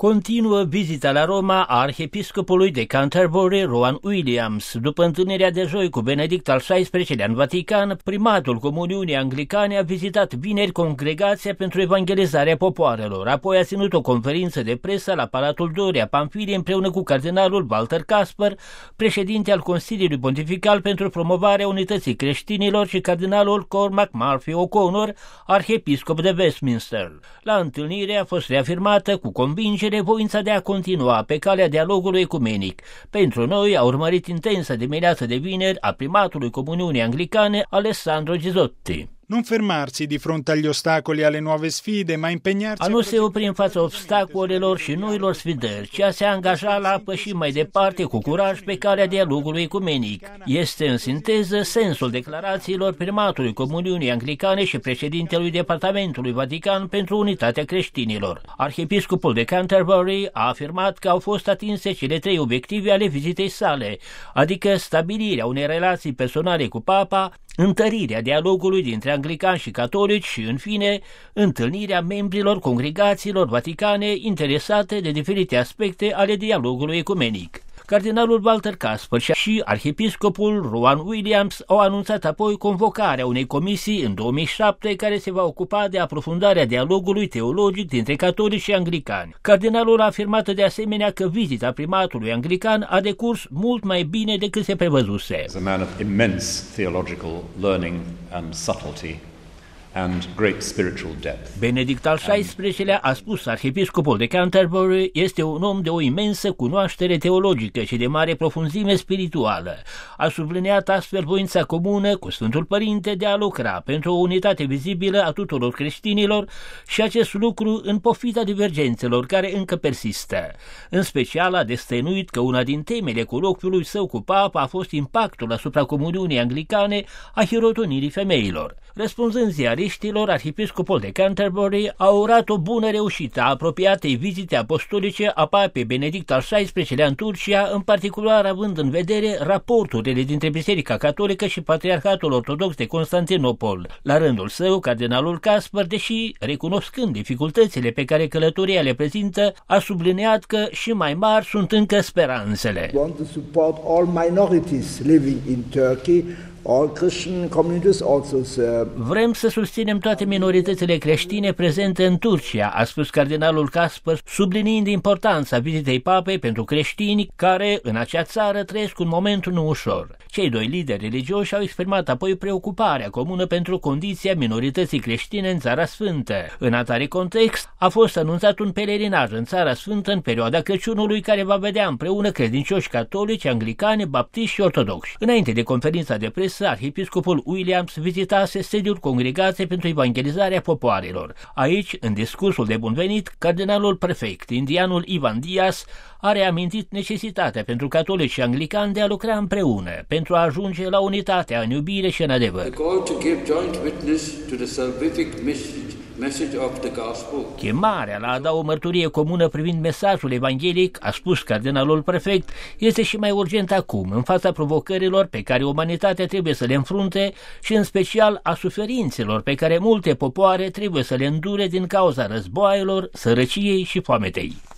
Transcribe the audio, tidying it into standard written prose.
Continuă vizita la Roma a arhiepiscopului de Canterbury, Rowan Williams. După întâlnirea de joi cu Benedict al XVI-lea în Vatican, primatul Comuniunii Anglicane a vizitat vineri congregația pentru evangelizarea popoarelor. Apoi a ținut o conferință de presă la Palatul Doria, Pamfilia, împreună cu cardinalul Walter Casper, președinte al Consiliului Pontifical pentru promovarea unității creștinilor, și cardinalul Cormac Murphy O'Connor, arhiepiscop de Westminster. La întâlnire a fost reafirmată cu convingere voința de a continua pe calea dialogului ecumenic. Pentru noi a urmărit intensă dimineața de vineri a primatului Comuniunii Anglicane, Alessandro Gisotti. Non fermarsi di fronte agli ostacoli, alle nuove sfide, ma impegnarsi a nu se opri în fața obstacolelor și noilor sfidări, ci a se angaja la a păși mai departe cu curaj pe calea dialogului ecumenic. Este în sinteză sensul declarațiilor primatului Comuniunii Anglicane și președintelui Departamentului Vatican pentru Unitatea Creștinilor. Arhiepiscopul de Canterbury a afirmat că au fost atinse cele 3 obiective ale vizitei sale, adică stabilirea unei relații personale cu Papa, întărirea dialogului dintre anglicani și catolici și, în fine, întâlnirea membrilor congregațiilor vaticane interesate de diferite aspecte ale dialogului ecumenic. Cardinalul Walter Casper și arhiepiscopul Rowan Williams au anunțat apoi convocarea unei comisii în 2007 care se va ocupa de aprofundarea dialogului teologic dintre catolici și anglicani. Cardinalul a afirmat de asemenea că vizita primatului anglican a decurs mult mai bine decât se prevăzuse. As a man of immense theological learning and subtlety and great spiritual depth. Benedict al XVI-lea, a spus arhiepiscopul de Canterbury, este un om de o imensă cunoaștere teologică și de mare profunzime spirituală. A subliniat astfel voința comună cu Sfântul Părinte de a lucra pentru o unitate vizibilă a tuturor creștinilor și acest lucru în pofida divergențelor care încă persistă. În special a destăinuit că una din temele colocviului său cu Papa a fost impactul asupra Comuniunii Anglicane a hirotonirii femeilor. Răspunzând ziariștilor, arhiepiscopul de Canterbury a urat o bună reușită a apropiatei vizite apostolice a papei Benedict al XVI-lea în Turcia, în particular având în vedere raporturile dintre Biserica Catolică și Patriarhatul Ortodox de Constantinopol. La rândul său, cardinalul Casper, deși recunoscând dificultățile pe care călătoria le prezintă, a subliniat că și mai mari sunt încă speranțele. Want to support all minorities living in Turkey. All Christian communities also serve. Vrem să susținem toate minoritățile creștine prezente în Turcia, a spus cardinalul Casper, subliniind importanța vizitei papei pentru creștini care în acea țară trăiesc un moment nu ușor. Cei 2 lideri religioși au exprimat apoi preocuparea comună pentru condiția minorității creștine în Țara Sfântă. În atare context a fost anunțat un pelerinaj în Țara Sfântă în perioada Crăciunului care va vedea împreună credincioși catolici, anglicani, baptiști și ortodoxi. Înainte de conferința de presă, arhiepiscopul Williams vizitase sediul Congregației pentru Evangelizarea Popoarelor. Aici, în discursul de bun venit, cardinalul prefect, indianul Ivan Diaz, a reamintit necesitatea pentru catolici și anglicani de a lucra împreună pentru a ajunge la unitatea în iubire și în adevăr. Chemarea la a da o mărturie comună privind mesajul evanghelic, a spus cardinalul prefect, este și mai urgent acum, în fața provocărilor pe care umanitatea trebuie să le înfrunte și în special a suferințelor pe care multe popoare trebuie să le îndure din cauza războaielor, sărăciei și foametei.